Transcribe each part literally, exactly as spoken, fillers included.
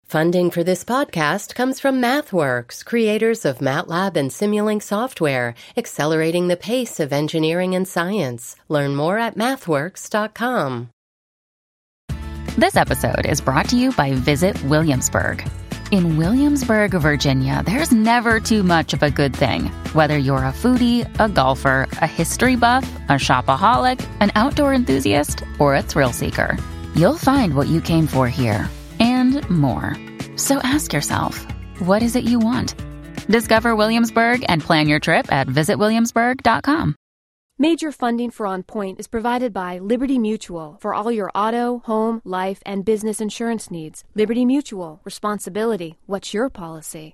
Funding for this podcast comes from MathWorks, creators of MATLAB and Simulink software, accelerating the pace of engineering and science. Learn more at mathworks dot com. This episode is brought to you by Visit Williamsburg. In Williamsburg, Virginia, there's never too much of a good thing. Whether you're a foodie, a golfer, a history buff, a shopaholic, an outdoor enthusiast, or a thrill seeker, you'll find what you came for here and more. So ask yourself, what is it you want? Discover Williamsburg and plan your trip at visit williamsburg dot com. Major funding for On Point is provided by Liberty Mutual for all your auto, home, life, and business insurance needs. Liberty Mutual. Responsibility. What's your policy?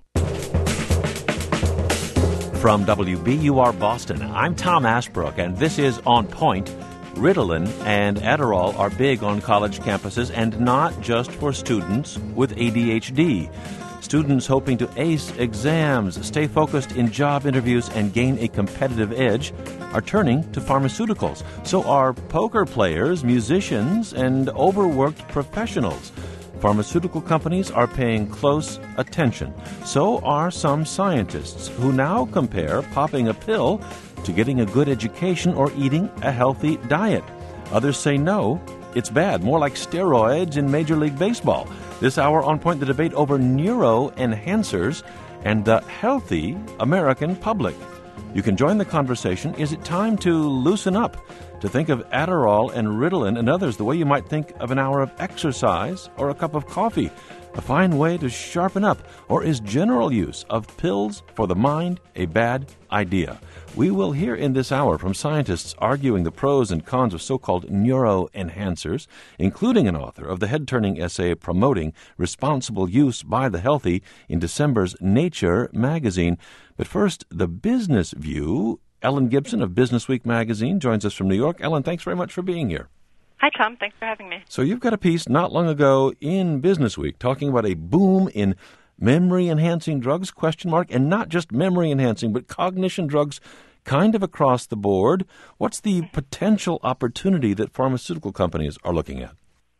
From W B U R Boston, I'm Tom Ashbrook, and this is On Point. Ritalin and Adderall are big on college campuses, and not just for students with A D H D. Students hoping to ace exams, stay focused in job interviews, and gain a competitive edge are turning to pharmaceuticals. So are poker players, musicians, and overworked professionals. Pharmaceutical companies are paying close attention. So are some scientists who now compare popping a pill to getting a good education or eating a healthy diet. Others say no, it's bad, more like steroids in Major League Baseball. This hour on Point, the debate over neuroenhancers and the healthy American public. You can join the conversation. Is it time to loosen up, to think of Adderall and Ritalin and others the way you might think of an hour of exercise or a cup of coffee? A fine way to sharpen up? Or is general use of pills for the mind a bad idea? We will hear in this hour from scientists arguing the pros and cons of so-called neuroenhancers, including an author of the head-turning essay promoting responsible use by the healthy in December's Nature magazine. But first, the business view. Ellen Gibson of Business Week magazine joins us from New York. Ellen, thanks very much for being here. Hi, Tom. Thanks for having me. So you've got a piece not long ago in Business Week talking about a boom in memory-enhancing drugs, question mark, and not just memory-enhancing, but cognition drugs kind of across the board. What's the potential opportunity that pharmaceutical companies are looking at?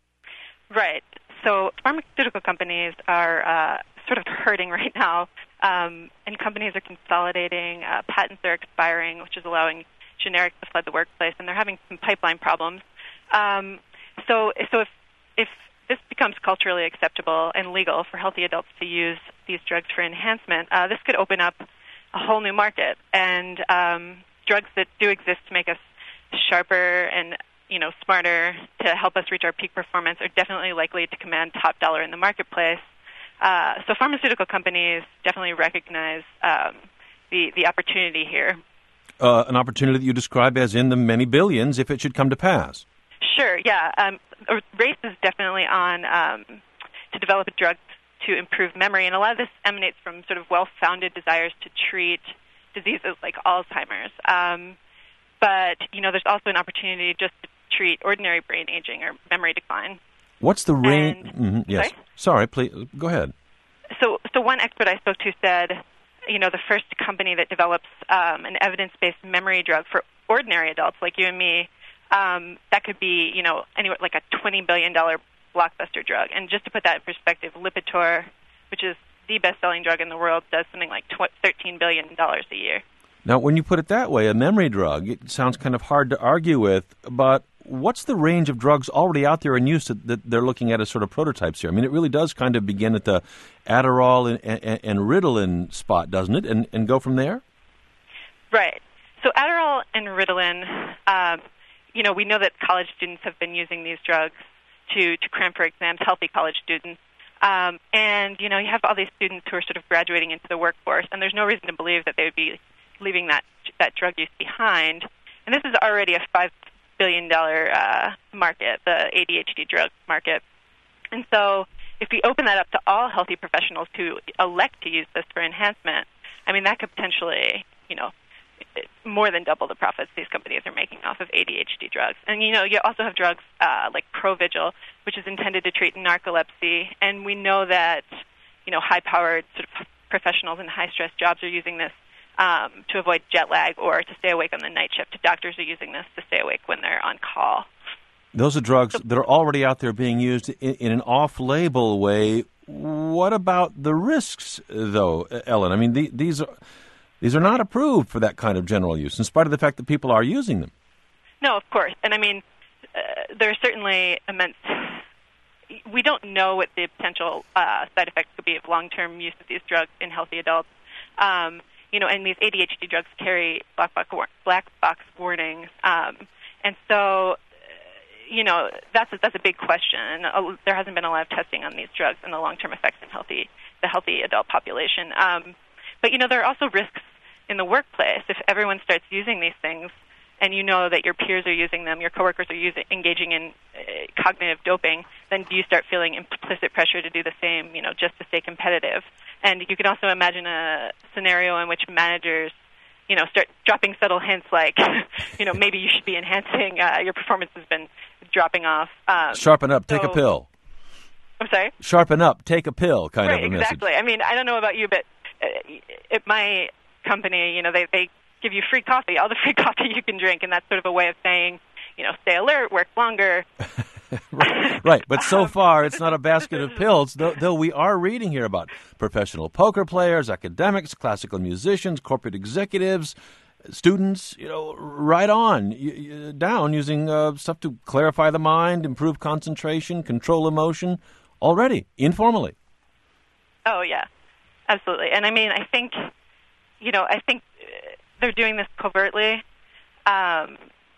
Right. So pharmaceutical companies are uh, sort of hurting right now, um, and companies are consolidating. Uh, patents are expiring, which is allowing generics to flood the workplace, and they're having some pipeline problems. Um, so, so if if this becomes culturally acceptable and legal for healthy adults to use these drugs for enhancement, uh, this could open up a whole new market. And um, drugs that do exist to make us sharper and you know smarter, to help us reach our peak performance, are definitely likely to command top dollar in the marketplace. Uh, so, pharmaceutical companies definitely recognize um, the the opportunity here. Uh, an opportunity that you describe as in the many billions if it should come to pass. Sure, yeah. Um, a race is definitely on um, to develop a drug to improve memory, and a lot of this emanates from sort of well-founded desires to treat diseases like Alzheimer's. Um, but, you know, there's also an opportunity just to treat ordinary brain aging or memory decline. What's the range? Mm-hmm, yes. Sorry? Sorry, please, go ahead. So, so one expert I spoke to said, you know, the first company that develops um, an evidence-based memory drug for ordinary adults like you and me, Um, that could be, you know, anywhere like a twenty billion dollars blockbuster drug. And just to put that in perspective, Lipitor, which is the best-selling drug in the world, does something like thirteen billion dollars a year. Now, when you put it that way, a memory drug, it sounds kind of hard to argue with, but what's the range of drugs already out there in use that, that they're looking at as sort of prototypes here? I mean, it really does kind of begin at the Adderall and, and, and Ritalin spot, doesn't it, and, and go from there? Right. So Adderall and Ritalin, um, you know, we know that college students have been using these drugs to, to cram for exams, healthy college students. Um, and, you know, you have all these students who are sort of graduating into the workforce, and there's no reason to believe that they would be leaving that that drug use behind. And this is already a five billion dollars uh, market, the A D H D drug market. And so if we open that up to all healthy professionals who elect to use this for enhancement, I mean, that could potentially, you know, more than double the profits these companies are making off of A D H D drugs. And, you know, you also have drugs uh, like Provigil, which is intended to treat narcolepsy. And we know that, you know, high-powered sort of professionals in high-stress jobs are using this um, to avoid jet lag or to stay awake on the night shift. Doctors are using this to stay awake when they're on call. Those are drugs that are already out there being used in, in an off-label way. what about the risks, though, Ellen? I mean, the, these are these are not approved for that kind of general use, in spite of the fact that people are using them. No, of course. And I mean, uh, there are certainly immense. We don't know what the potential uh, side effects could be of long-term use of these drugs in healthy adults. Um, you know, and these A D H D drugs carry black box, war- black box warnings, um, and so. You know, that's a, that's a big question. Uh, there hasn't been a lot of testing on these drugs and the long-term effects in healthy the healthy adult population. Um, but, you know, there are also risks in the workplace. If everyone starts using these things and you know that your peers are using them, your coworkers are using, engaging in uh, cognitive doping, then you start feeling implicit pressure to do the same, you know, just to stay competitive. And you can also imagine a scenario in which managers you know, start dropping subtle hints like, you know, maybe you should be enhancing, uh, your performance has been dropping off. Um, Sharpen up, take so, a pill. I'm sorry? Sharpen up, take a pill kind right, of a message. Exactly. I mean, I don't know about you, but uh, at my company, you know, they, they give you free coffee, all the free coffee you can drink, and that's sort of a way of saying, you know, stay alert, work longer. right, right, but so far it's not a basket of pills, though, though we are reading here about professional poker players, academics, classical musicians, corporate executives, students, you know, right on y- y- down using uh, stuff to clarify the mind, improve concentration, control emotion, already, informally. Oh, yeah, absolutely. And I mean, I think, you know, I think they're doing this covertly, um,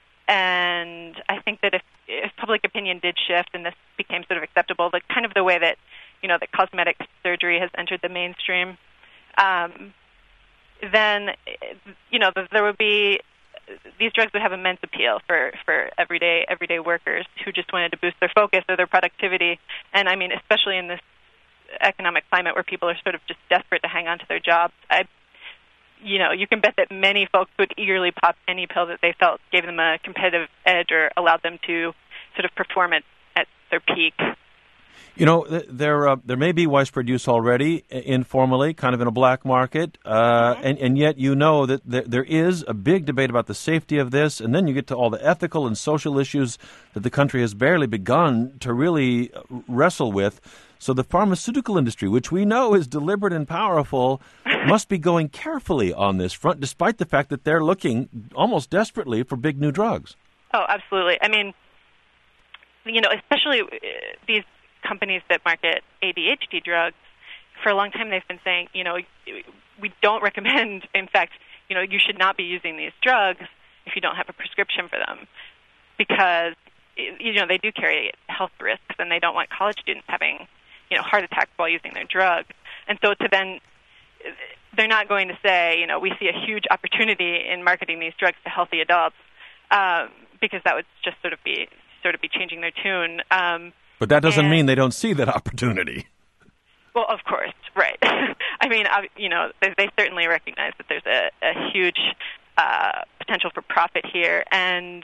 and I think that if if public opinion did shift and this became sort of acceptable, the kind of the way that, you know, that cosmetic surgery has entered the mainstream, um, then, you know, there would be, these drugs would have immense appeal for, for everyday everyday workers who just wanted to boost their focus or their productivity. And I mean, especially in this economic climate where people are sort of just desperate to hang on to their jobs, I you know, you can bet that many folks would eagerly pop any pill that they felt gave them a competitive edge or allowed them to sort of perform at, at their peak. You know, there uh, there may be widespread use already, informally, kind of in a black market, uh, mm-hmm. and, and yet you know that there, there is a big debate about the safety of this, and then you get to all the ethical and social issues that the country has barely begun to really wrestle with. So the pharmaceutical industry, which we know is deliberate and powerful, must be going carefully on this front, despite the fact that they're looking almost desperately for big new drugs. Oh, absolutely. I mean, you know, especially uh, these companies that market A D H D drugs, for a long time they've been saying, you know, we don't recommend, in fact, you know, you should not be using these drugs if you don't have a prescription for them, because, you know, they do carry health risks and they don't want college students having, you know, heart attacks while using their drugs. And so to then, they're not going to say, you know, we see a huge opportunity in marketing these drugs to healthy adults, um, because that would just sort of be sort of be changing their tune. Um, but that doesn't and, mean they don't see that opportunity. Well, of course, right. I mean, you know, they, they certainly recognize that there's a, a huge uh, potential for profit here. And,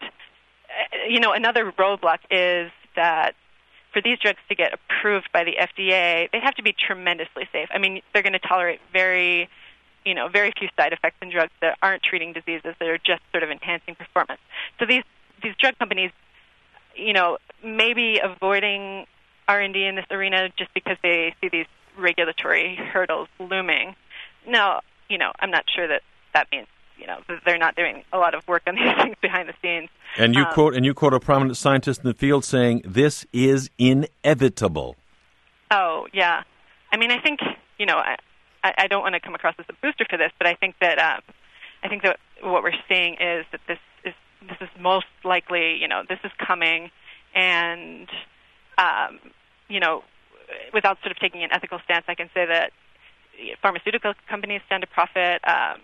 you know, another roadblock is that for these drugs to get approved by the F D A, they have to be tremendously safe. I mean, they're going to tolerate very, you know, very few side effects in drugs that aren't treating diseases, that are just sort of enhancing performance. So these, these drug companies, you know, maybe avoiding R and D in this arena just because they see these regulatory hurdles looming. Now, you know, I'm not sure that that means, you know, they're not doing a lot of work on these things behind the scenes. And you um, quote and you quote a prominent scientist in the field saying, "This is inevitable." Oh, yeah. I mean, I think, you know, I, I don't want to come across as a booster for this, but I think that um, I think that what we're seeing is that this is this is most likely, you know, this is coming, and um, you know, without sort of taking an ethical stance, I can say that pharmaceutical companies stand to profit. Um,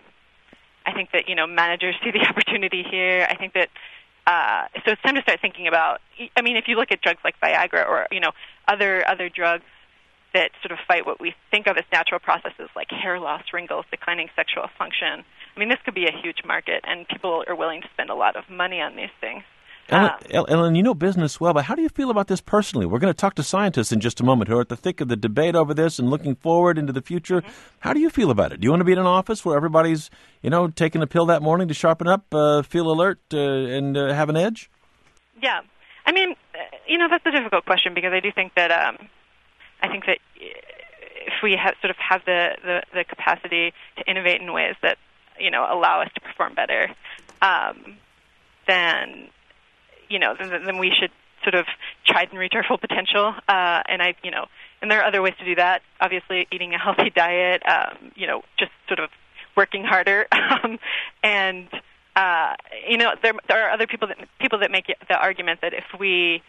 I think that, you know, managers see the opportunity here. I think that, uh, so it's time to start thinking about, I mean, if you look at drugs like Viagra or, you know, other other drugs that sort of fight what we think of as natural processes like hair loss, wrinkles, declining sexual function, I mean, this could be a huge market, and people are willing to spend a lot of money on these things. Ellen, um, Ellen, you know business well, but how do you feel about this personally? We're going to talk to scientists in just a moment who are at the thick of the debate over this and looking forward into the future. Mm-hmm. How do you feel about it? Do you want to be in an office where everybody's, you know, taking a pill that morning to sharpen up, uh, feel alert, uh, and uh, have an edge? Yeah. I mean, you know, that's a difficult question, because I do think that, um, I think that we have sort of have the, the, the capacity to innovate in ways that, you know, allow us to perform better, um, then, you know, then, then we should sort of try and reach our full potential. Uh, and I, you know, and there are other ways to do that. Obviously, eating a healthy diet, um, you know, just sort of working harder, um, and uh, you know, there there are other people that people that make the argument that if we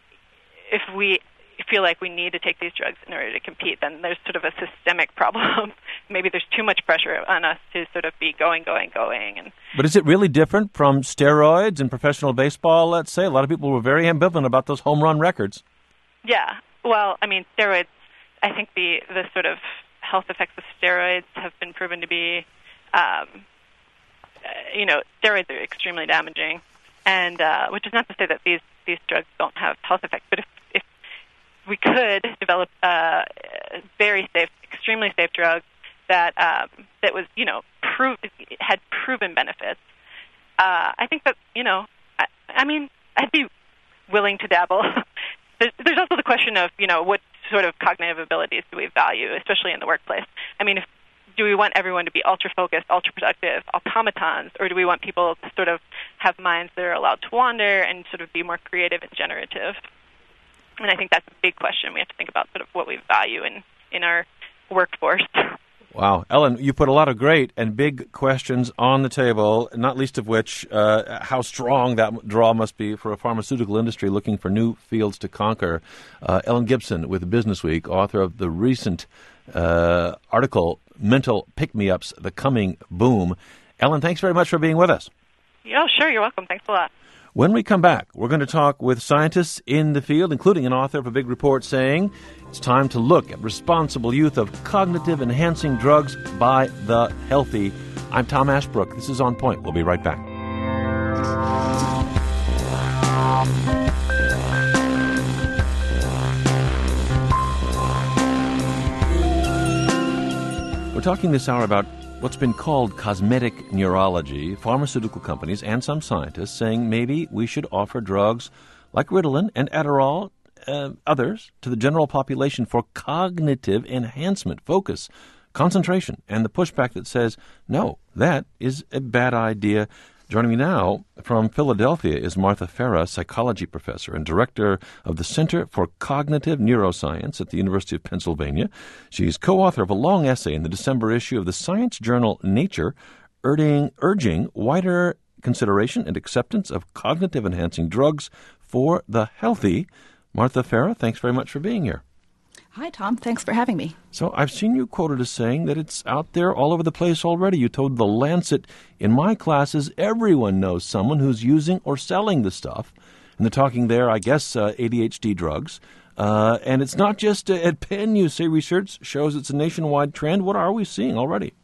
if we feel like we need to take these drugs in order to compete, then there's sort of a systemic problem. Maybe there's too much pressure on us to sort of be going, going, going. And but is it really different from steroids in professional baseball, let's say? A lot of people were very ambivalent about those home run records. Yeah. Well, I mean, steroids, I think the, the sort of health effects of steroids have been proven to be, um, uh, you know, steroids are extremely damaging. And uh, which is not to say that these, these drugs don't have health effects, but if, if we could develop a very safe, extremely safe drug that um, that was, you know, prove, had proven benefits, uh, I think that, you know, I, I mean, I'd be willing to dabble. there's, there's also the question of, you know, what sort of cognitive abilities do we value, especially in the workplace? I mean, if, do we want everyone to be ultra-focused, ultra-productive automatons, or do we want people to sort of have minds that are allowed to wander and sort of be more creative and generative? And I think that's a big question. We have to think about sort of what we value in, in our workforce. Wow. Ellen, you put a lot of great and big questions on the table, not least of which uh, how strong that draw must be for a pharmaceutical industry looking for new fields to conquer. Uh, Ellen Gibson with Business Week, author of the recent uh, article, Mental Pick-Me-Ups, The Coming Boom. Ellen, thanks very much for being with us. Yeah, sure. You're welcome. Thanks a lot. When we come back, we're going to talk with scientists in the field, including an author of a big report saying it's time to look at responsible use of cognitive-enhancing drugs by the healthy. I'm Tom Ashbrook. This is On Point. We'll be right back. We're talking this hour about what's been called cosmetic neurology. Pharmaceutical companies and some scientists saying maybe we should offer drugs like Ritalin and Adderall, uh, others, to the general population for cognitive enhancement, focus, concentration, and the pushback that says, no, that is a bad idea. Joining me now from Philadelphia is Martha Farah, psychology professor and director of the Center for Cognitive Neuroscience at the University of Pennsylvania. She's co-author of a long essay in the December issue of the science journal Nature, urging, urging wider consideration and acceptance of cognitive-enhancing drugs for the healthy. Martha Farah, thanks very much for being here. Hi, Tom. Thanks for having me. So I've seen you quoted as saying that it's out there all over the place already. You told The Lancet, in my classes, everyone knows someone who's using or selling the stuff. And they're talking there, I guess, uh, A D H D drugs. Uh, and it's not just uh, at Penn, you say research shows it's a nationwide trend. What are we seeing already?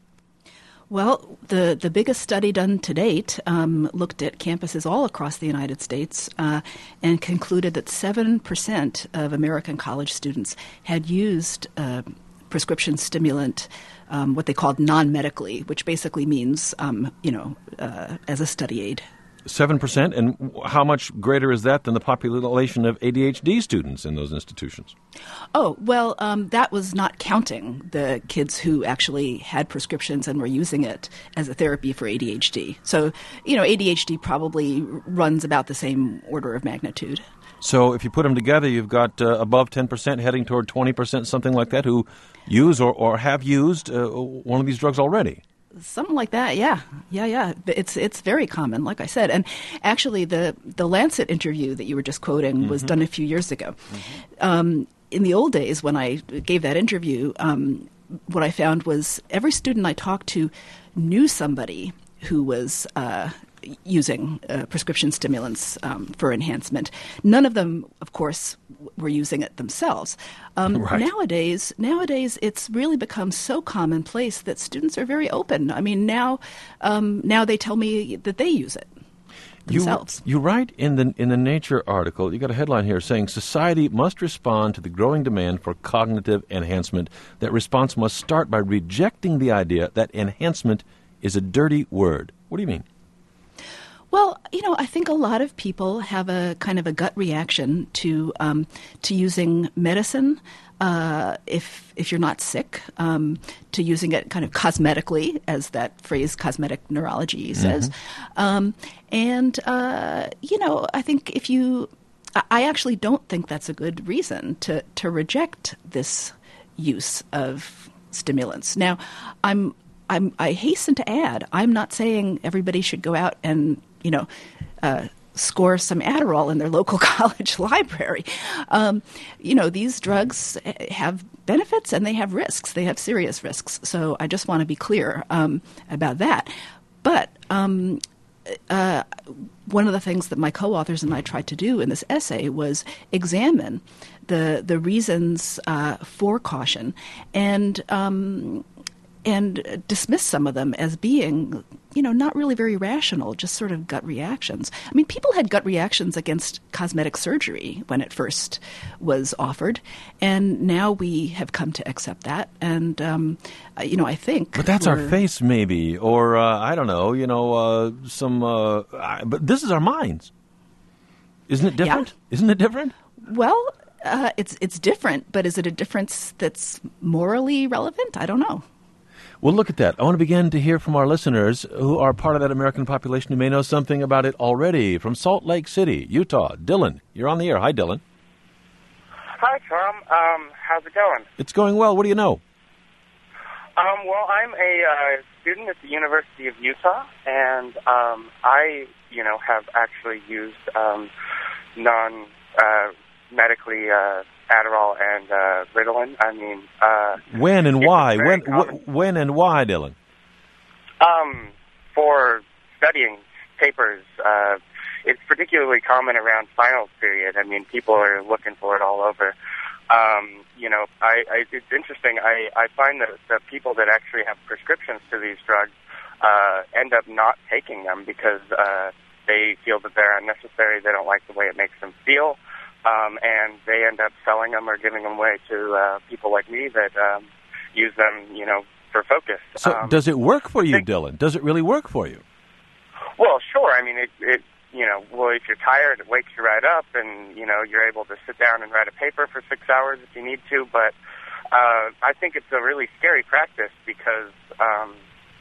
Well, the, the biggest study done to date um, looked at campuses all across the United States uh, and concluded that seven percent of American college students had used uh, prescription stimulant, um, what they called non-medically, which basically means, um, you know, uh, as a study aid. seven percent? And how much greater is that than the population of A D H D students in those institutions? Oh, well, um, that was not counting the kids who actually had prescriptions and were using it as a therapy for A D H D. So, you know, A D H D probably runs about the same order of magnitude. So if you put them together, you've got uh, above ten percent heading toward twenty percent, something like that, who use or, or have used uh, one of these drugs already. Something like that, yeah, yeah, yeah. It's it's very common, like I said. And actually, the the Lancet interview that you were just quoting mm-hmm. was done a few years ago. Mm-hmm. Um, in the old days, when I gave that interview, um, what I found was every student I talked to knew somebody who was uh, using uh, prescription stimulants um, for enhancement. None of them, of course, were using it themselves. Um, right. Nowadays, nowadays, it's really become so commonplace that students are very open. I mean, now, um, now they tell me that they use it themselves. You, you write in the in the Nature article, you got a headline here saying society must respond to the growing demand for cognitive enhancement. That response must start by rejecting the idea that enhancement is a dirty word. What do you mean? Well, you know, I think a lot of people have a kind of a gut reaction to um, to using medicine uh, if if you're not sick, um, to using it kind of cosmetically, as that phrase "cosmetic neurology" says. Mm-hmm. Um, and uh, you know, I think if you, I actually don't think that's a good reason to to reject this use of stimulants. Now, I'm. I'm, I hasten to add, I'm not saying everybody should go out and, you know, uh, score some Adderall in their local college library. Um, you know, these drugs have benefits and they have risks. They have serious risks. So I just want to be clear um, about that. But um, uh, one of the things that my co-authors and I tried to do in this essay was examine the the reasons uh, for caution and um and dismiss some of them as being, you know, not really very rational, just sort of gut reactions. I mean, people had gut reactions against cosmetic surgery when it first was offered, and now we have come to accept that. And, um, you know, I think... But that's our face, maybe, or, uh, I don't know, you know, uh, some... Uh, I, but this is our minds. Isn't it different? Yeah. Isn't it different? Well, uh, it's it's different, but is it a difference that's morally relevant? I don't know. Well, look at that. I want to begin to hear from our listeners who are part of that American population who may know something about it already. From Salt Lake City, Utah, Dylan, you're on the air. Hi, Dylan. Hi, Tom. Um, how's it going? It's going well. What do you know? Um, well, I'm a uh, student at the University of Utah, and um, I, you know, have actually used um, non-medically uh, Adderall and uh, Ritalin. I mean, uh, when and why? When, wh- when and why, Dylan? Um, for studying papers, uh, it's particularly common around finals period. I mean, people are looking for it all over. Um, you know, I, I, it's interesting. I, I find that the people that actually have prescriptions to these drugs uh, end up not taking them because uh, they feel that they're unnecessary. They don't like the way it makes them feel. Um, and they end up selling them or giving them away to uh, people like me that um, use them, you know, for focus. So um, does it work for you, think, Dylan? Does it really work for you? Well, sure. I mean, it, it, you know, well, if you're tired, it wakes you right up, and, you know, you're able to sit down and write a paper for six hours if you need to. But uh, I think it's a really scary practice because, um,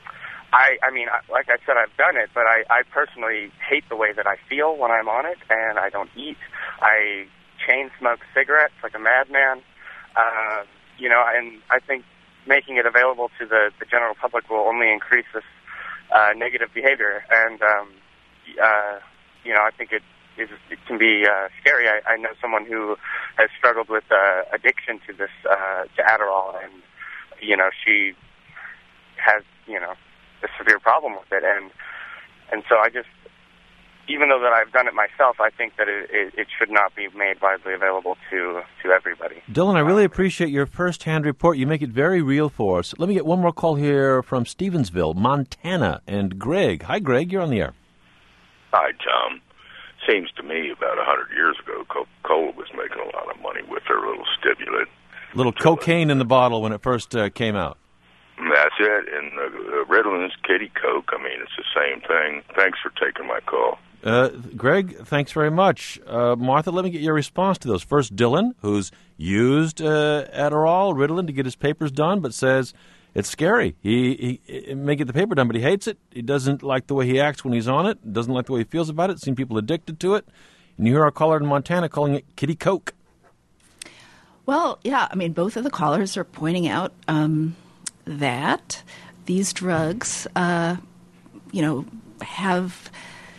I, I mean, like I said, I've done it, but I, I personally hate the way that I feel when I'm on it, and I don't eat. I chain smoke cigarettes like a madman, uh, you know, and I think making it available to the, the general public will only increase this uh, negative behavior. And, um, uh, you know, I think it, is, it can be uh, scary. I, I know someone who has struggled with uh, addiction to this, uh, to Adderall, and, you know, she has, you know, a severe problem with it. And, and so I just, even though that I've done it myself, I think that it, it, it should not be made widely available to, to everybody. Dylan, I really appreciate your first-hand report. You make it very real for us. Let me get one more call here from Stevensville, Montana, and Greg. Hi, Greg. You're on the air. Hi, Tom. Seems to me about a hundred years ago, Coca-Cola was making a lot of money with their little stimulant. Little cocaine in the bottle when it first uh, came out. That's it. And uh, Ritalin's Kitty Coke. I mean, it's the same thing. Thanks for taking my call. Uh, Greg, thanks very much. Uh, Martha, let me get your response to those. First, Dylan, who's used uh, Adderall, Ritalin to get his papers done, but says it's scary. He, he, he may get the paper done, but he hates it. He doesn't like the way he acts when he's on it. Doesn't like the way he feels about it. Seen people addicted to it. And you hear our caller in Montana calling it Kitty Coke. Well, yeah, I mean, both of the callers are pointing out um, that these drugs, uh, you know, have...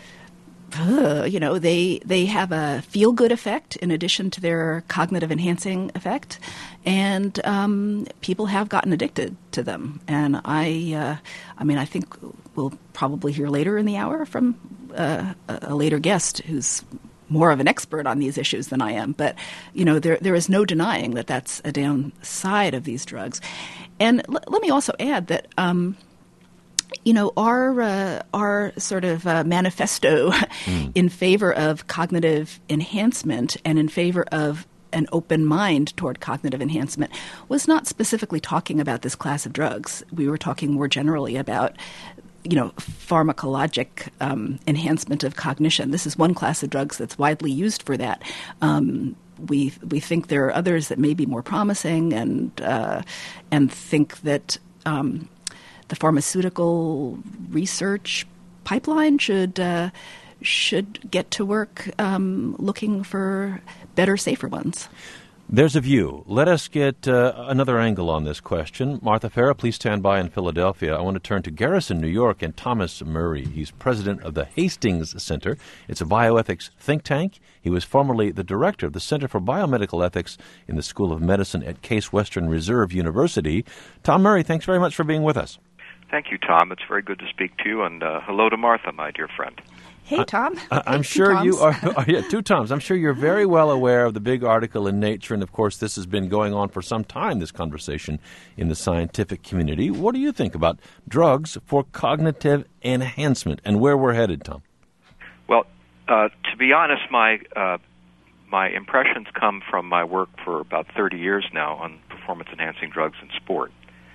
Uh, you know, they they have a feel-good effect in addition to their cognitive enhancing effect, and um, people have gotten addicted to them. And I, uh, I mean, I think we'll probably hear later in the hour from uh, a later guest who's more of an expert on these issues than I am. But you know, there there is no denying that that's a downside of these drugs. And l- let me also add that. Um, You know, our uh, our sort of uh, manifesto mm. in favor of cognitive enhancement and in favor of an open mind toward cognitive enhancement was not specifically talking about this class of drugs. We were talking more generally about, you know, pharmacologic um, enhancement of cognition. This is one class of drugs that's widely used for that. Um, we we think there are others that may be more promising, and uh, and think that um, the pharmaceutical research pipeline should uh, should get to work um, looking for better, safer ones. There's a view. Let us get uh, another angle on this question. Martha Farah, please stand by in Philadelphia. I want to turn to Garrison, New York, and Thomas Murray. He's president of the Hastings Center. It's a bioethics think tank. He was formerly the director of the Center for Biomedical Ethics in the School of Medicine at Case Western Reserve University. Tom Murray, thanks very much for being with us. Thank you, Tom. It's very good to speak to you, and uh, hello to Martha, my dear friend. Hey, Tom. I, I'm hey, sure you are, are. Yeah, two Toms. I'm sure you're very well aware of the big article in Nature, and of course, this has been going on for some time. This conversation in the scientific community. What do you think about drugs for cognitive enhancement, and where we're headed, Tom? Well, uh, to be honest, my uh, my impressions come from my work for about thirty years now on performance-enhancing drugs in sport.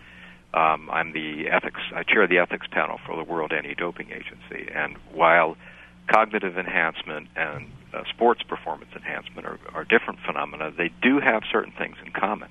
Um, I'm the ethics. I chair the ethics panel for the World Anti-Doping Agency, and while cognitive enhancement and uh, sports performance enhancement are, are different phenomena, they do have certain things in common.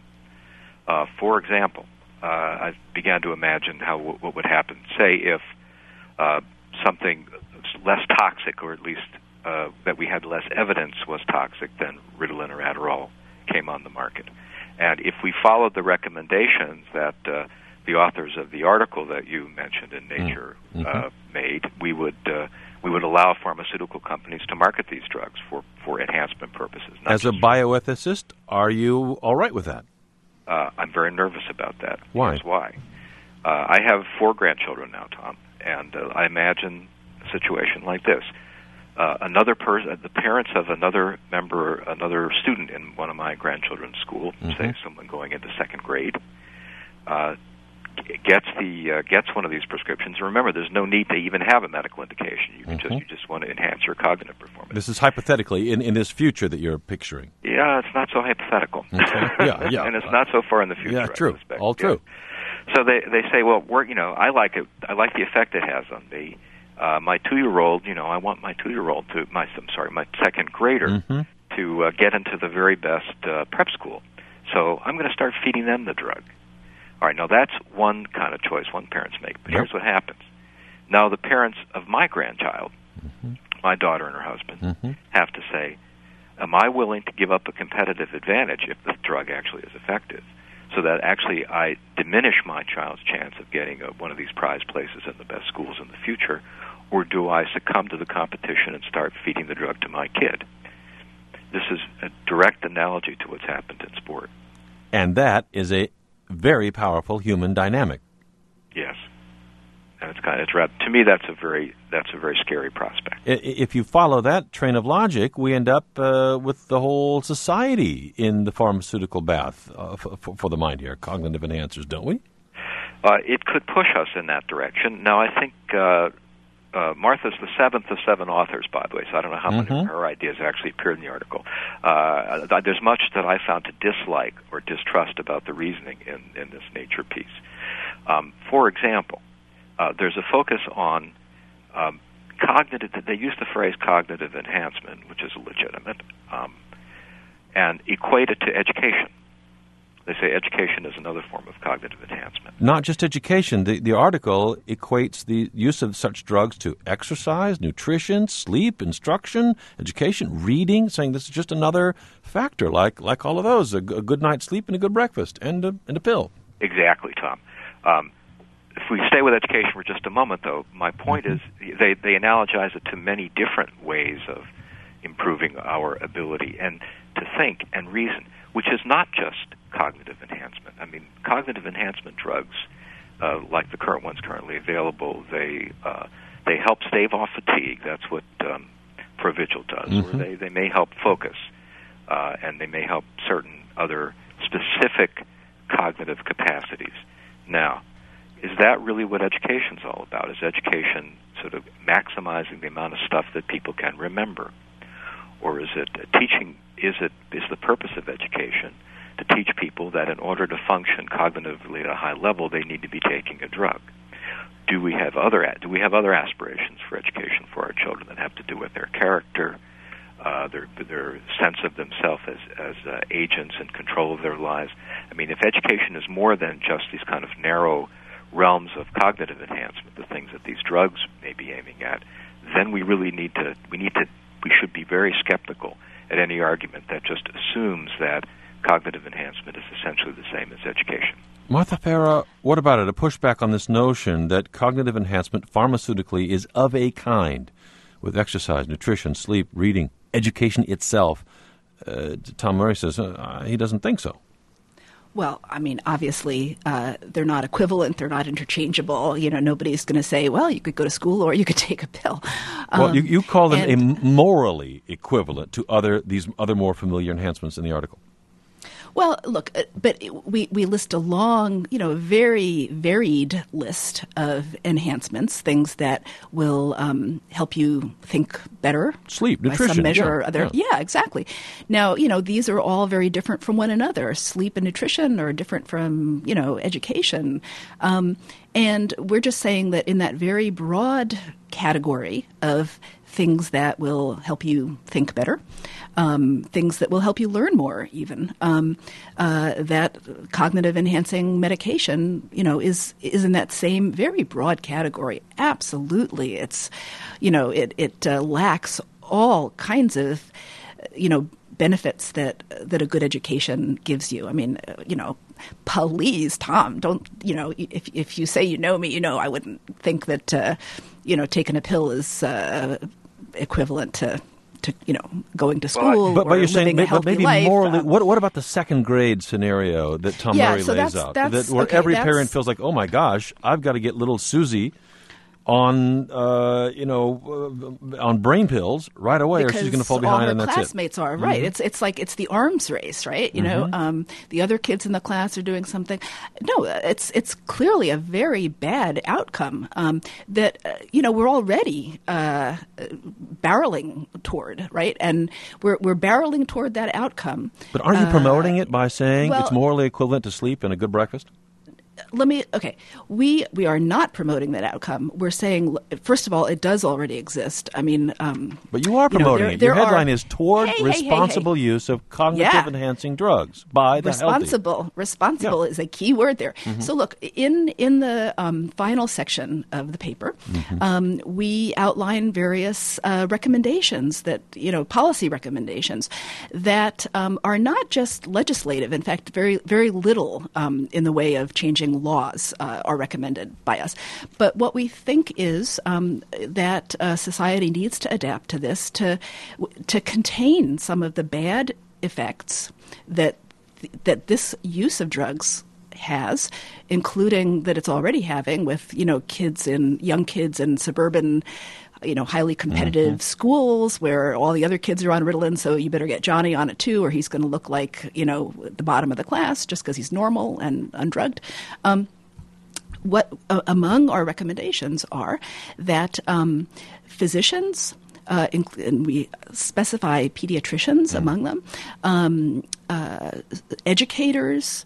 Uh, for example, uh, I began to imagine how w- what would happen, say, if uh, something less toxic, or at least uh, that we had less evidence was toxic than Ritalin or Adderall, came on the market. And if we followed the recommendations that uh, the authors of the article that you mentioned in Nature mm-hmm. uh, made, we would uh, we would allow pharmaceutical companies to market these drugs for, for enhancement purposes. As a bioethicist, are you all right with that? Uh, I'm very nervous about that. Why? Here's why. Uh, I have four grandchildren now, Tom, and uh, I imagine a situation like this. Uh, another person, the parents of another member, another student in one of my grandchildren's school, mm-hmm. say someone going into second grade, uh, gets the uh, gets one of these prescriptions. Remember, there's no need to even have a medical indication. You can mm-hmm. just you just want to enhance your cognitive performance. This is hypothetically in, in this future that you're picturing. Yeah, it's not so hypothetical. Okay. Yeah, yeah, and it's not so far in the future. Yeah, true. I suspect. All true. Yeah. So they they say, well, we're you know, I like it. I like the effect it has on me. Uh, my two-year-old, you know, I want my two-year-old to my I'm sorry, my second grader mm-hmm. to uh, get into the very best uh, prep school. So I'm going to start feeding them the drug. All right, now that's one kind of choice one parents make. But yep. here's what happens. Now the parents of my grandchild, mm-hmm. my daughter and her husband, mm-hmm. have to say, am I willing to give up a competitive advantage if the drug actually is effective, so that actually I diminish my child's chance of getting a, one of these prize places in the best schools in the future, or do I succumb to the competition and start feeding the drug to my kid? This is a direct analogy to what's happened in sport. And that is a very powerful human dynamic. Yes, and it's kind of it's to me that's a very that's a very scary prospect. If you follow that train of logic, we end up uh, with the whole society in the pharmaceutical bath uh, for, for the mind here, cognitive enhancers, don't we? Uh, it could push us in that direction. Now, I think uh, uh, Martha's the seventh of seven authors, by the way, so I don't know how mm-hmm. many of her ideas actually appeared in the article. Uh, there's much that I found to dislike or distrust about the reasoning in, in this Nature piece. Um, for example, uh, there's a focus on um, cognitive, they use the phrase cognitive enhancement, which is legitimate, um, and equate it to education. They say education is another form of cognitive enhancement. Not just education. The, the article equates the use of such drugs to exercise, nutrition, sleep, instruction, education, reading, saying this is just another factor, like like all of those, a, a good night's sleep and a good breakfast and a, and a pill. Exactly, Tom. Um, if we stay with education for just a moment, though, my point mm-hmm. is they, they analogize it to many different ways of improving our ability and to think and reason, which is not just cognitive enhancement. I mean, cognitive enhancement drugs, uh, like the current ones currently available, they uh, they help stave off fatigue. That's what um, Provigil does. Mm-hmm. Or they, they may help focus, uh, and they may help certain other specific cognitive capacities. Now, is that really what education's all about? Is education sort of maximizing the amount of stuff that people can remember? Or is it uh, teaching, is it is the purpose of education to teach people that in order to function cognitively at a high level, they need to be taking a drug? do we have other do we have other aspirations for education for our children that have to do with their character, uh, their their sense of themselves as as uh, agents in control of their lives? I mean, if education is more than just these kind of narrow realms of cognitive enhancement, the things that these drugs may be aiming at, then we really need to we need to we should be very skeptical at any argument that just assumes that cognitive enhancement is essentially the same as education. Martha Farah, what about it? A pushback on this notion that cognitive enhancement pharmaceutically is of a kind with exercise, nutrition, sleep, reading, education itself. Uh, Tom Murray says uh, he doesn't think so. Well, I mean, obviously, uh, they're not equivalent. They're not interchangeable. You know, nobody's going to say, well, you could go to school or you could take a pill. Um, well, you, you call them and, a morally equivalent to other these other more familiar enhancements in the article. Well, look, but we, we list a long, you know, very varied list of enhancements, things that will um, help you think better. Sleep, by nutrition. some measure yeah, or other. Yeah. yeah, exactly. Now, you know, these are all very different from one another. Sleep and nutrition are different from, you know, education. Um, and we're just saying that in that very broad category of things that will help you think better, um, things that will help you learn more even, um, uh, that cognitive enhancing medication, you know, is is in that same very broad category. Absolutely. It's, you know, it, it uh, lacks all kinds of, you know, benefits that that a good education gives you. I mean, uh, you know, please, Tom, don't, you know, if if you say you know me, you know, I wouldn't think that, uh, you know, taking a pill is uh, equivalent to, to, you know, going to school but, but or you're living saying, a but healthy maybe life. morally, Um, what, what about the second grade scenario that Tom yeah, Murray so lays that's- out? that's- that where okay, every that's- parent feels like, oh my gosh, I've got to get little Susie on, uh, you know, uh, on brain pills right away, because or she's going to fall all behind, her and that's classmates it. are right. Mm-hmm. It's it's like it's the arms race, right? You Mm-hmm. know, um, the other kids in the class are doing something. No, it's it's clearly a very bad outcome um, that uh, you know we're already uh, barreling toward, right? And we're we're barreling toward that outcome. But aren't you Uh, promoting it by saying well- it's morally equivalent to sleep and a good breakfast? Let me, okay, we we are not promoting that outcome. We're saying, first of all, it does already exist. I mean, um, But you are you know, promoting there- it. Your there headline are- is toward Hey, hey, hey, hey. responsible use of cognitive-enhancing drugs by the healthy. responsible. Responsible Yeah. is a key word there. Mm-hmm. So look, in in the um, final section of the paper, Mm-hmm. um, we outline various uh, recommendations that, you know, policy recommendations that um, are not just legislative. In fact, very very little um, in the way of changing laws uh, are recommended by us. But what we think is um, that uh, society needs to adapt to this to to contain some of the bad effects that that this use of drugs has, including that it's already having with, you know, kids in young kids in suburban, you know, highly competitive Mm-hmm. schools where all the other kids are on Ritalin, so you better get Johnny on it too, or he's going to look like, you know, the bottom of the class just because he's normal and undrugged. Um, what uh, among our recommendations are that um, physicians, uh, inc- and we specify pediatricians Mm. among them, um, uh, educators,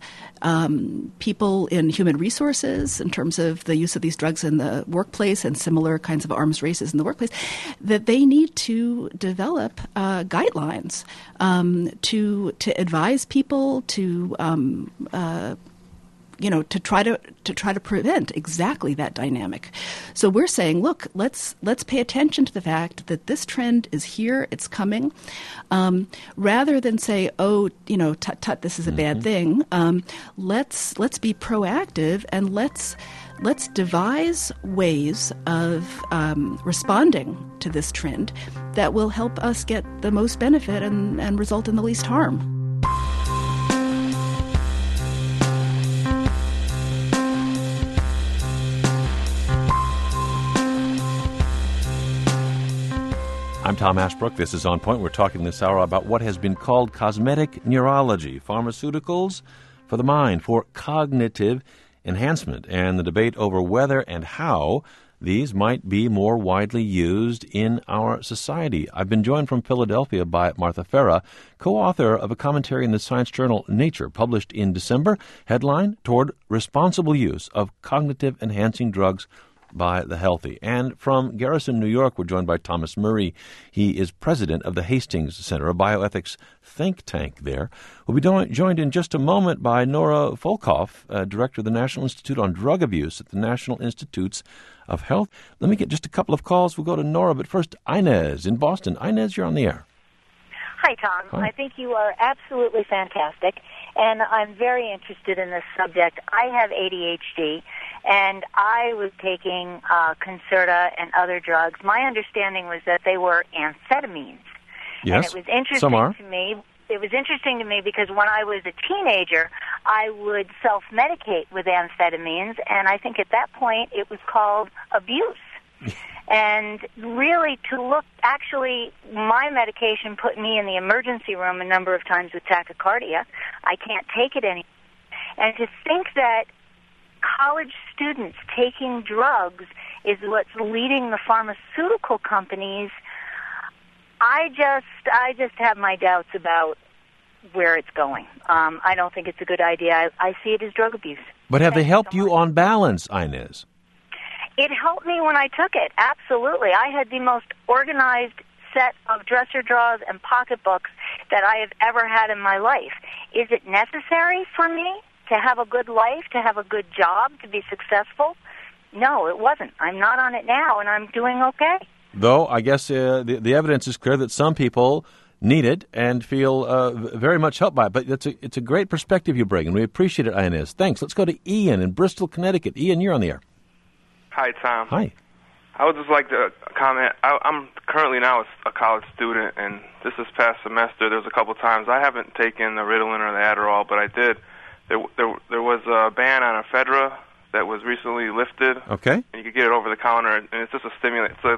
um, people in human resources in terms of the use of these drugs in the workplace and similar kinds of arms races in the workplace, that they need to develop uh, guidelines um, to to advise people to um, uh, you know, to try to to try to prevent exactly that dynamic. So we're saying, look, let's let's pay attention to the fact that this trend is here, it's coming, um, rather than say, oh, you know, tut tut, this is a bad thing. Um, let's let's be proactive and let's let's devise ways of um, responding to this trend that will help us get the most benefit and, and result in the least harm. I'm Tom Ashbrook. This is On Point. We're talking this hour about what has been called cosmetic neurology, pharmaceuticals for the mind, for cognitive enhancement, and the debate over whether and how these might be more widely used in our society. I've been joined from Philadelphia by Martha Farah, co-author of a commentary in the science journal Nature, published in December, headline, Toward Responsible Use of Cognitive Enhancing Drugs by the healthy. And from Garrison, New York, we're joined by Thomas Murray. He is president of the Hastings Center, a bioethics think tank there. We'll be do- joined in just a moment by Nora Volkow, uh, director of the National Institute on Drug Abuse at the National Institutes of Health. Let me get just a couple of calls. We'll go to Nora, but first, Inez in Boston. Inez, you're on the air. Hi, Tom. Hi. I think you are absolutely fantastic, and I'm very interested in this subject. I have A D H D, and I was taking uh, Concerta and other drugs. My understanding was that they were amphetamines. Yes, and it was interesting some are. to me. It was interesting to me because when I was a teenager, I would self-medicate with amphetamines, and I think at that point it was called abuse. And really to look, actually, my medication put me in the emergency room a number of times with tachycardia. I can't take it anymore. And to think that college students taking drugs is what's leading the pharmaceutical companies, I just, I just have my doubts about where it's going. Um, I don't think it's a good idea. I, I see it as drug abuse. But have Thank they helped so you much. on balance, Inez? It helped me when I took it, absolutely. I had the most organized set of dresser drawers and pocketbooks that I have ever had in my life. Is it necessary for me to have a good life, to have a good job, to be successful? No, it wasn't. I'm not on it now, and I'm doing okay. Though, I guess uh, the, the evidence is clear that some people need it and feel uh, very much helped by it. But it's a, it's a great perspective you bring, and we appreciate it, Inez. Thanks. Let's go to Ian in Bristol, Connecticut. Ian, you're on the air. Hi, Tom. Hi. I would just like to comment. I, I'm currently now a college student, and this is past semester. There was a couple times I haven't taken the Ritalin or the Adderall, but I did. There, there, there was a ban on ephedra that was recently lifted. Okay. And you could get it over the counter, and it's just a stimulant. It's a,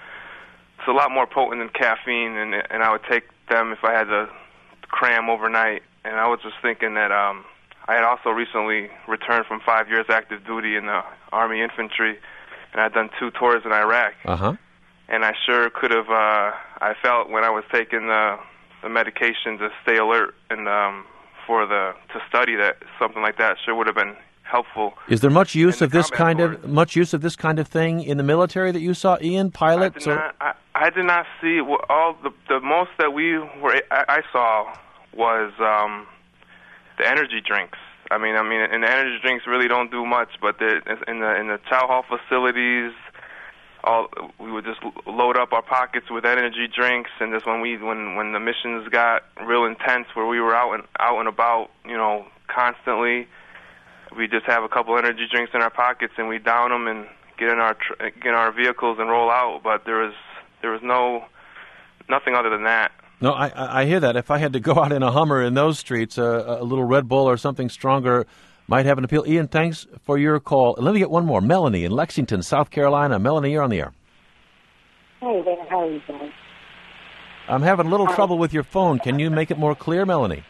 it's a lot more potent than caffeine, and and I would take them if I had to cram overnight. And I was just thinking that um, I had also recently returned from five years active duty in the Army Infantry, and I'd done two tours in Iraq. Uh-huh. And I sure could have, uh, I felt when I was taking the, the medication to stay alert and um, for the, to study that something like that sure would have been helpful. Is there much use of this kind force. of, much use of this kind of thing in the military that you saw, Ian, pilots? I did or? not, I, I did not see, all the, the most that we were, I, I saw was um, the energy drinks. I mean, I mean, and the energy drinks really don't do much, but in the in the chow hall facilities, all we would just load up our pockets with energy drinks, and just when we when when the missions got real intense, where we were out and out and about, you know, constantly, we just have a couple energy drinks in our pockets, and we down them and get in our tr- get in our vehicles and roll out. But there was there was no nothing other than that. No, I, I hear that. If I had to go out in a Hummer in those streets, uh, a little Red Bull or something stronger might have an appeal. Ian, thanks for your call. Let me get one more. Melanie in Lexington, South Carolina. Melanie, you're on the air. Hey there, how are you doing? I'm having a little trouble with your phone. Can you make it more clear, Melanie?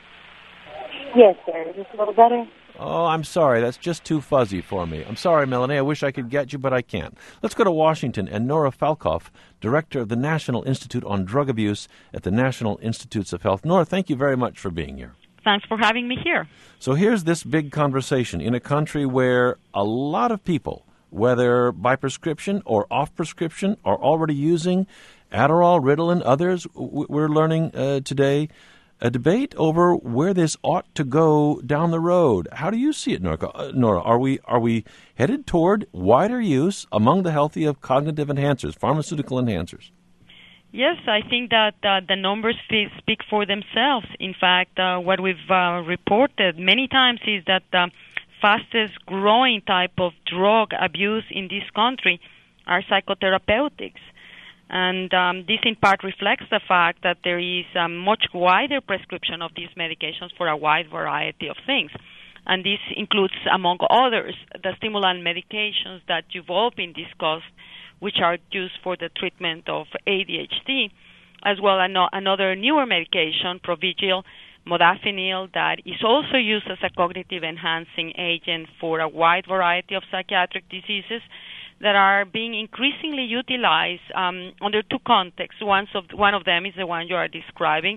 Yes, sir. Is this a little better? Oh, I'm sorry. That's just too fuzzy for me. I'm sorry, Melanie. I wish I could get you, but I can't. Let's go to Washington and Nora Volkow, director of the National Institute on Drug Abuse at the National Institutes of Health. Nora, thank you very much for being here. Thanks for having me here. So here's this big conversation in a country where a lot of people, whether by prescription or off prescription, are already using Adderall, Ritalin, others we're learning uh, today. A debate over where this ought to go down the road. How do you see it, Nora? Uh, Nora, are we are we headed toward wider use among the healthy of cognitive enhancers, pharmaceutical enhancers? Yes, I think that uh, the numbers speak for themselves. In fact, uh, what we've uh, reported many times is that the fastest growing type of drug abuse in this country are psychotherapeutics. And um, this in part reflects the fact that there is a much wider prescription of these medications for a wide variety of things. And this includes, among others, the stimulant medications that you've all been discussed, which are used for the treatment of A D H D, as well as another newer medication, Provigil, modafinil, that is also used as a cognitive enhancing agent for a wide variety of psychiatric diseases that are being increasingly utilized um, under two contexts. One of, one of them is the one you are describing,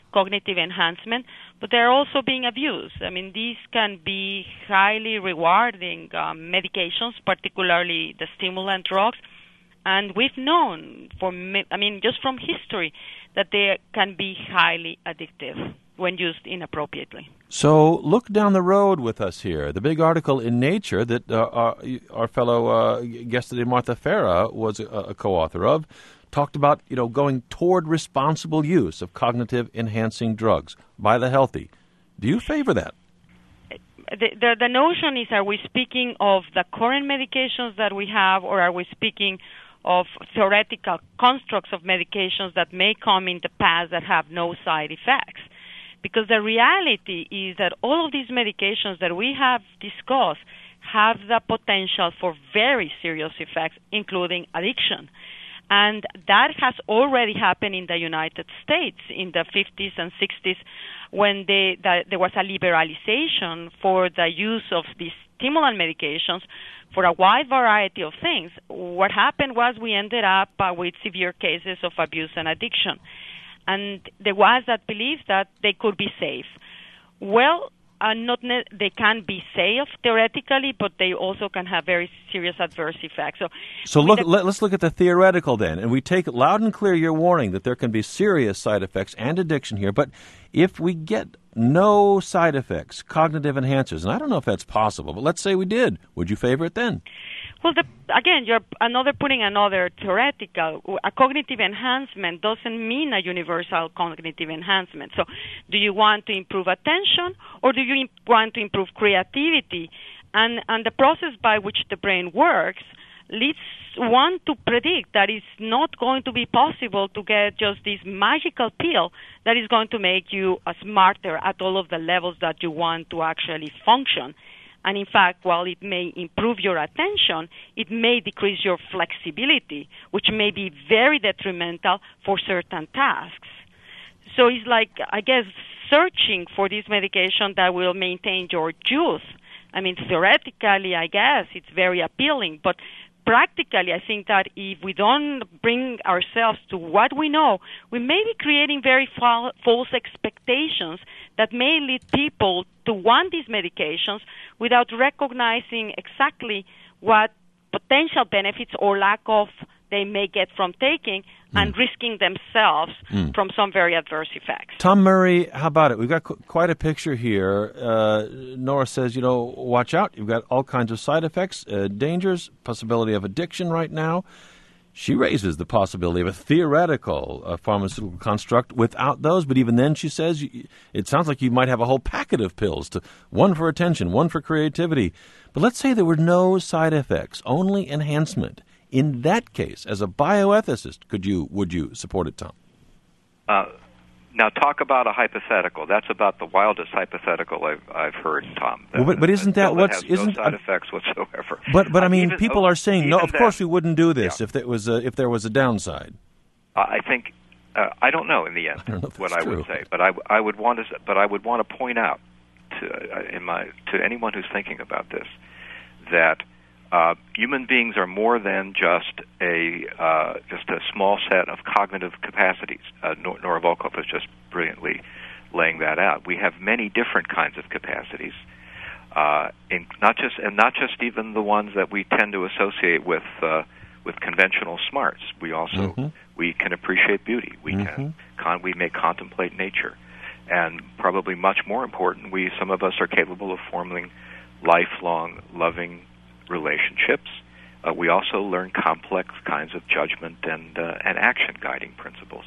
cognitive enhancement, but they're also being abused. I mean, these can be highly rewarding um, medications, particularly the stimulant drugs, and we've known, for I mean, just from history, that they can be highly addictive when used inappropriately. So look down the road with us here. The big article in Nature that uh, our, our fellow uh, guest today, Martha Farah, was a, a co-author of, talked about, you know, going toward responsible use of cognitive-enhancing drugs by the healthy. Do you favor that? The, the, the notion is, are we speaking of the current medications that we have, or are we speaking of theoretical constructs of medications that may come in the past that have no side effects? Because the reality is that all of these medications that we have discussed have the potential for very serious effects, including addiction. And that has already happened in the United States in the fifties and sixties when they, the, there was a liberalization for the use of these stimulant medications for a wide variety of things. What happened was we ended up uh, with severe cases of abuse and addiction. And there was that belief that they could be safe. Well, uh, not ne- they can be safe theoretically, but they also can have very serious adverse effects. So, so look, the- let, let's look at the theoretical then, and we take loud and clear your warning that there can be serious side effects and addiction here. But if we get no side effects, cognitive enhancers, and I don't know if that's possible, but let's say we did, would you favor it then? Well, the, again, you're another putting another theoretical. A cognitive enhancement doesn't mean a universal cognitive enhancement. So, do you want to improve attention, or do you imp- want to improve creativity? And and the process by which the brain works leads one to predict that it's not going to be possible to get just this magical pill that is going to make you a smarter at all of the levels that you want to actually function. And in fact, while it may improve your attention, it may decrease your flexibility, which may be very detrimental for certain tasks. So it's like, I guess, searching for this medication that will maintain your youth. I mean, theoretically, I guess it's very appealing, but practically, I think that if we don't bring ourselves to what we know, we may be creating very fa- false expectations that may lead people to want these medications without recognizing exactly what potential benefits or lack of they may get from taking, mm. and risking themselves mm. from some very adverse effects. Tom Murray, how about it? We've got qu- quite a picture here. Uh, Nora says, you know, watch out. You've got all kinds of side effects, uh, dangers, possibility of addiction right now. She raises the possibility of a theoretical uh, pharmaceutical construct without those, but even then, she says, it sounds like you might have a whole packet of pills, to one for attention, one for creativity. But let's say there were no side effects, only enhancement. In that case, as a bioethicist, could you would you support it, Tom? Uh, now, talk about a hypothetical. That's about the wildest hypothetical I've, I've heard, Tom. Well, but, but isn't that what's has isn't no side effects whatsoever? But but I mean, even, people oh, are saying no. Of then, course, we wouldn't do this yeah. if there was a, if there was a downside. Uh, I think uh, I don't know in the end I what I true. would say, but I, I would want to but I would want to point out to uh, in my to anyone who's thinking about this that. Uh, human beings are more than just a uh, just a small set of cognitive capacities. Uh, Nora Volkow is just brilliantly laying that out. We have many different kinds of capacities, uh, in not just and not just even the ones that we tend to associate with uh, with conventional smarts. We also mm-hmm. we can appreciate beauty. We mm-hmm. can con- we may contemplate nature, and probably much more important, we some of us are capable of forming lifelong, loving relationships. Uh, we also learn complex kinds of judgment and uh, and action guiding principles.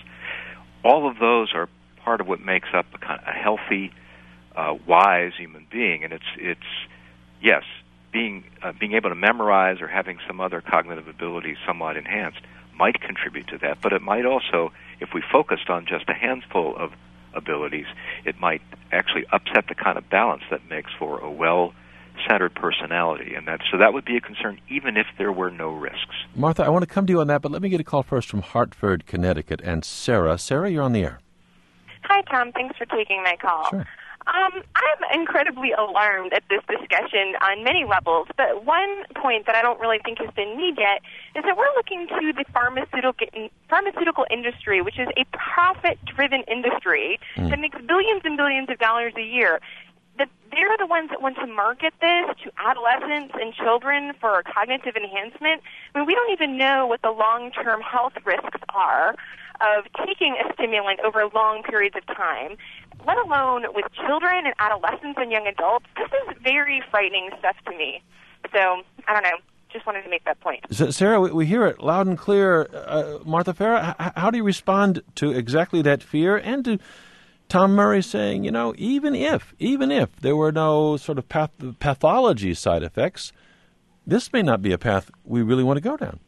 All of those are part of what makes up a, kind of a healthy, uh, wise human being. And it's it's yes, being uh, being able to memorize or having some other cognitive ability somewhat enhanced might contribute to that. But it might also, if we focused on just a handful of abilities, it might actually upset the kind of balance that makes for a well centered personality, and that so that would be a concern even if there were no risks. Martha, I want to come to you on that, but let me get a call first from Hartford, Connecticut, and Sarah. Sarah, you're on the air. Hi, Tom. Thanks for taking my call. Sure. Um, I'm incredibly alarmed at this discussion on many levels, but one point that I don't really think has been made yet is that we're looking to the pharmaceutical pharmaceutical industry, which is a profit-driven industry mm. that makes billions and billions of dollars a year. That they're the ones that want to market this to adolescents and children for cognitive enhancement. I mean, we don't even know what the long-term health risks are of taking a stimulant over long periods of time, let alone with children and adolescents and young adults. This is very frightening stuff to me. So, I don't know. Just wanted to make that point. So, Sarah, we, we hear it loud and clear. Uh, Martha Farah, h- how do you respond to exactly that fear and to Tom Murray saying, you know, even if, even if there were no sort of path- pathology side effects, this may not be a path we really want to go down?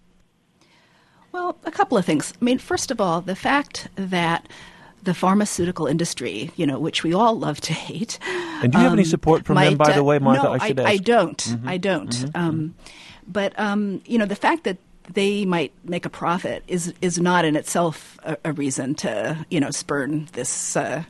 Well, a couple of things. I mean, first of all, the fact that the pharmaceutical industry, you know, which we all love to hate. And do you have um, any support from might, them, by the way, Martha? No, I should I, ask. I don't. Mm-hmm. I don't. Mm-hmm. Um, but, um, you know, the fact that they might make a profit is is not in itself a, a reason to, you know, spurn this uh,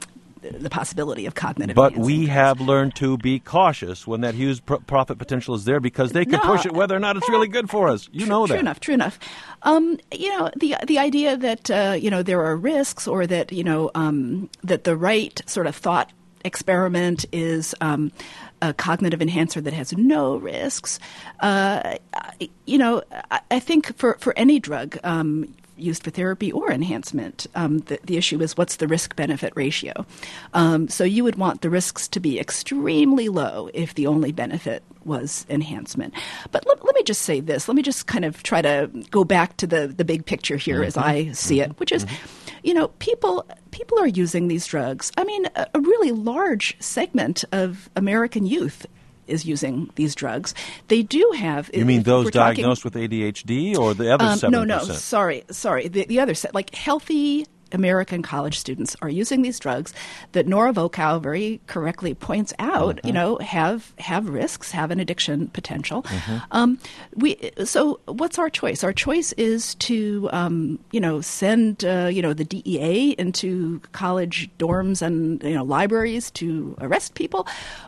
the possibility of cognitive But enhancing we drugs. have learned to be cautious when that huge pro- profit potential is there because they can No, push it whether or not it's really good for us. You true, know that. True enough, true enough. Um, you know, the the idea that, uh, you know, there are risks or that, you know, um, that the right sort of thought experiment is um, a cognitive enhancer that has no risks. Uh, you know, I, I think for, for any drug um, used for therapy or enhancement, um, the, the issue is what's the risk-benefit ratio. Um, so you would want the risks to be extremely low if the only benefit was enhancement. But let, let me just say this. Let me just kind of try to go back to the, the big picture here mm-hmm. as I see mm-hmm. it, which is, mm-hmm. you know, people people are using these drugs. I mean, a, a really large segment of American youth is using these drugs. They do have... You mean those diagnosed talking, with A D H D or the other um, seven percent? No, no, sorry, sorry. The, the other set, like healthy American college students are using these drugs that Nora Volkow very correctly points out, mm-hmm. you know, have have risks, have an addiction potential. Mm-hmm. Um, we so what's our choice? Our choice is to, um, you know, send, uh, you know, the D E A into college dorms and, you know, libraries to arrest people,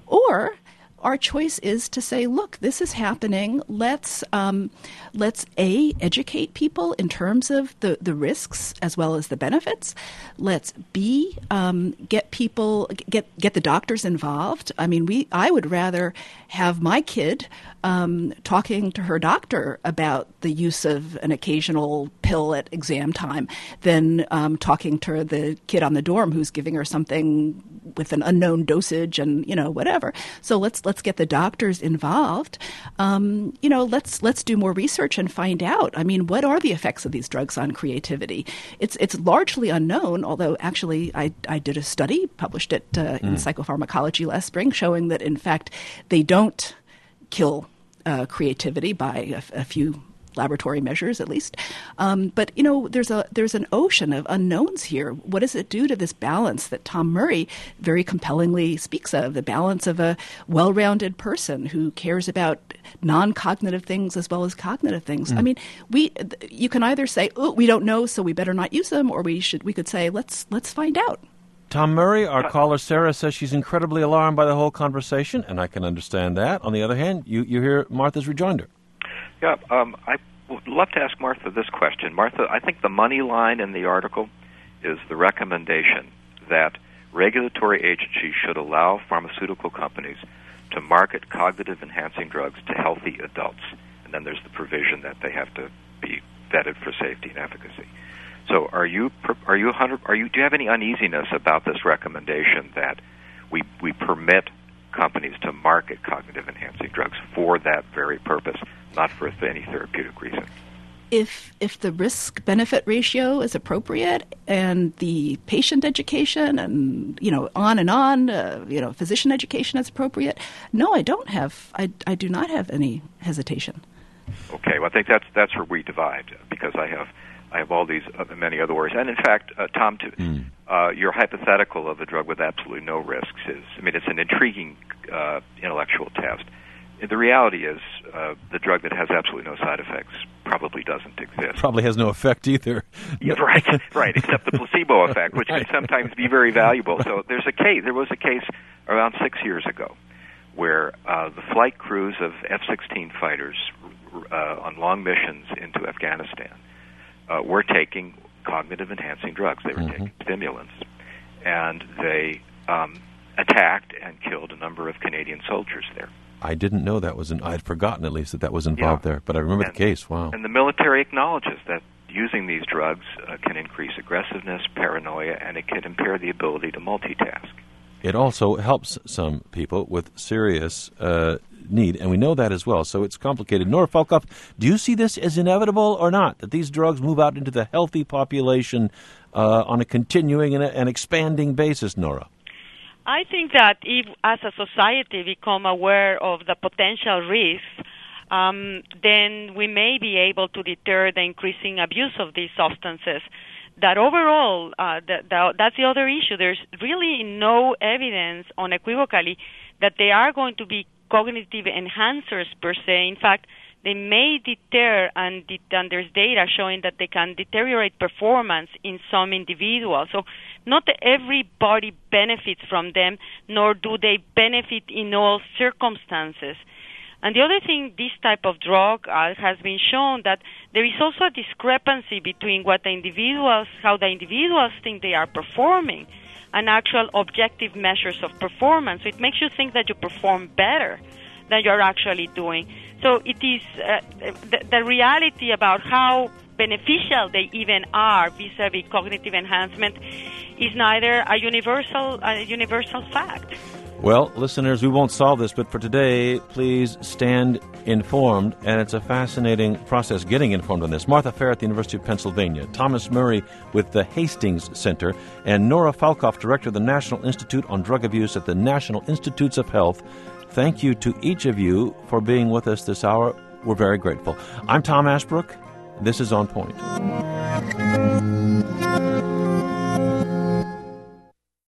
or our choice is to say, look, this is happening. Let's um, let's a educate people in terms of the, the risks as well as the benefits. Let's b um, get people get get the doctors involved. I mean, we I would rather have my kid um, talking to her doctor about the use of an occasional pill at exam time than um, talking to the kid on the dorm who's giving her something with an unknown dosage and, you know, whatever. So let's let's get the doctors involved. Um, you know, let's let's do more research and find out. I mean, what are the effects of these drugs on creativity? It's it's largely unknown, although actually I, I did a study, published it uh, in mm. Psychopharmacology last spring, showing that, in fact, they don't kill uh, creativity by a, a few laboratory measures, at least. Um, but, you know, there's a there's an ocean of unknowns here. What does it do to this balance that Tom Murray very compellingly speaks of, the balance of a well-rounded person who cares about non-cognitive things as well as cognitive things? Mm. I mean, we you can either say, oh, we don't know, so we better not use them, or we should we could say, let's let's find out. Tom Murray, our caller Sarah, says she's incredibly alarmed by the whole conversation, and I can understand that. On the other hand, you, you hear Martha's rejoinder. Yeah, um, I would love to ask Martha this question. Martha, I think the money line in the article is the recommendation that regulatory agencies should allow pharmaceutical companies to market cognitive-enhancing drugs to healthy adults. And then there's the provision that they have to be vetted for safety and efficacy. So are you are you one hundred are you do you have any uneasiness about this recommendation that we we permit companies to market cognitive-enhancing drugs for that very purpose, not for any therapeutic reason? If if the risk-benefit ratio is appropriate and the patient education and, you know, on and on, uh, you know, physician education is appropriate, no, I don't have, I, I do not have any hesitation. Okay, well, I think that's that's where we divide, because I have I have all these other, many other worries. And in fact, uh, Tom, to, mm. uh, your hypothetical of a drug with absolutely no risks is, I mean, it's an intriguing uh, intellectual test. the reality is uh, the drug that has absolutely no side effects probably doesn't exist. Probably has no effect either. Yeah, right, right, except the placebo effect, which Right. can sometimes be very valuable. So there's a case, there was a case around six years ago where uh, the flight crews of F sixteen fighters uh, on long missions into Afghanistan uh, were taking cognitive-enhancing drugs. They were Mhm. taking stimulants, and they um, attacked and killed a number of Canadian soldiers there. I didn't know that was, in, I'd forgotten at least that that was involved Yeah. there, but I remember And- the case. Wow. And the military acknowledges that using these drugs uh, can increase aggressiveness, paranoia, and it can impair the ability to multitask. It also helps some people with serious uh, need, and we know that as well, so it's complicated. Nora Falkoff, do you see this as inevitable or not, that these drugs move out into the healthy population uh, on a continuing and, a, and expanding basis, Nora? I think that if, as a society, become aware of the potential risks, um, then we may be able to deter the increasing abuse of these substances. That overall, uh, the, the, that's the other issue. There's really no evidence unequivocally that they are going to be cognitive enhancers per se. In fact, they may deter, and, det- and there's data showing that they can deteriorate performance in some individuals. So not everybody benefits from them, nor do they benefit in all circumstances. And the other thing, this type of drug uh, has been shown that there is also a discrepancy between what the individuals, how the individuals think they are performing, and actual objective measures of performance. So it makes you think that you perform better than you're actually doing. So it is uh, the, the reality about how beneficial they even are vis-a-vis cognitive enhancement is neither a universal a universal fact. Well, listeners, we won't solve this, but for today, please stand informed, and it's a fascinating process getting informed on this. Martha Fair at the University of Pennsylvania, Thomas Murray with the Hastings Center, and Nora Falkoff, Director of the National Institute on Drug Abuse at the National Institutes of Health. Thank you to each of you for being with us this hour. We're very grateful. I'm Tom Ashbrook. This is On Point.